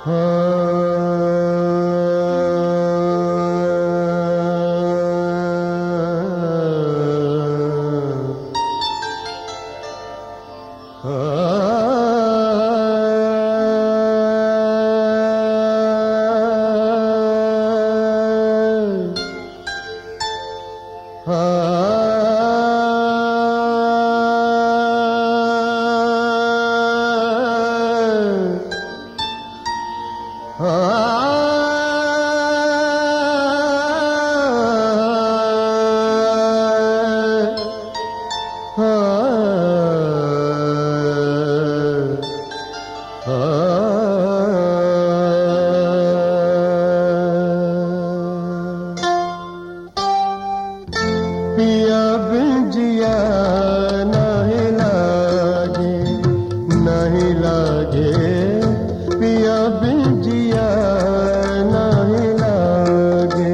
पिया बिन जिया नहीं लागे, नहीं लागे, पिया बिन जिया नहीं लागे।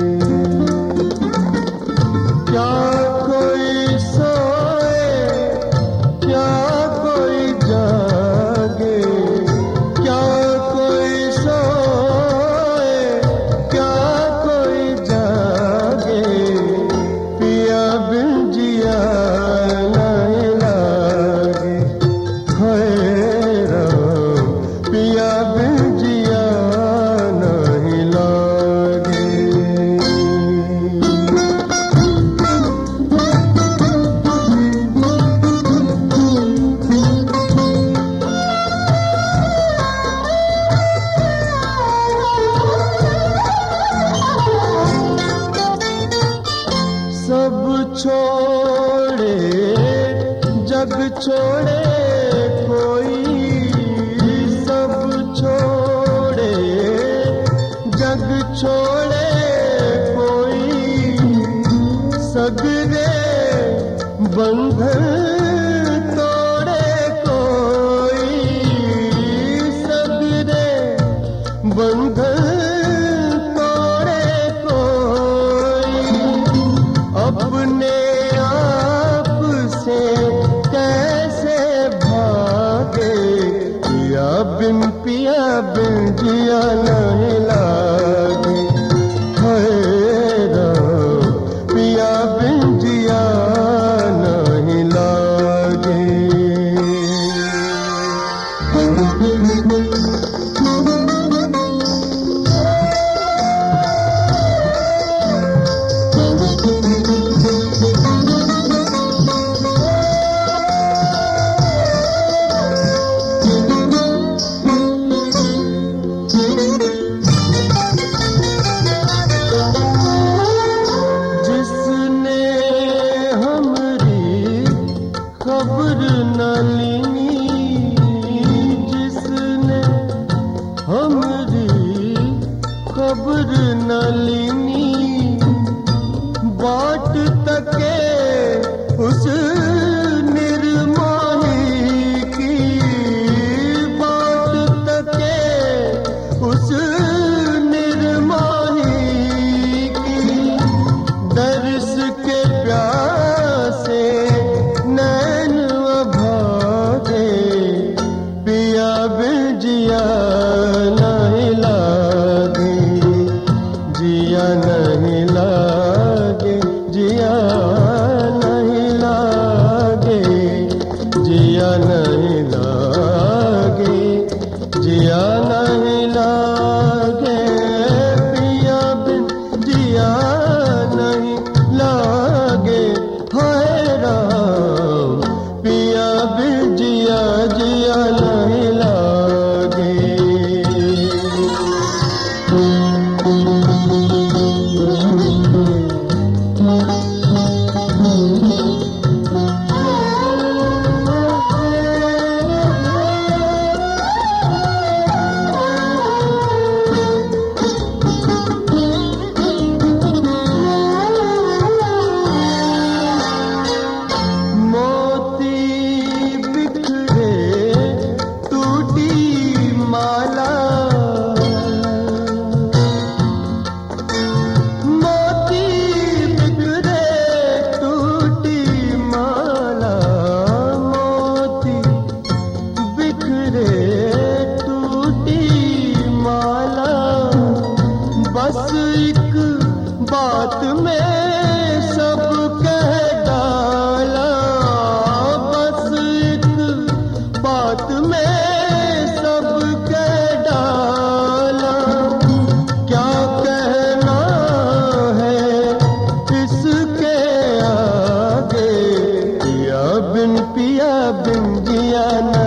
क्या कोई सोए, क्या कोई जागे, क्या कोई सोए, क्या कोई जागे, पिया बिन जिया नहीं लागे। हाय राम, पिया बिन जिया नहीं लागे। सब छोड़े जग छोड़े कोई, सब छोड़े जग छोड़े कोई, सगरे बंधन तोड़े कोई, सगरे बंधन तोड़े कोई। अपने आप से कैसे भागे, पिया बिन जिया नहीं लागे। हाय राम, पिया बिन जिया नहीं लागे। जिसने हमरी खबर न लीनी, जिसने हमरी खबर न लीनी, बाट तके उस निर्मोही की, बाट तके उस निर्मोही की। दर्श के प्यासे नैन भागे, पिया बिन जिया नहीं लागे, जिया नहीं लागे, जिया नहीं लागे, जिया नहीं लागे, जिया नहीं लागे, पिया बिन जिया नहीं लागे। हाय राम, पिया बिन जिया जिया नहीं लागे। बिन जिया न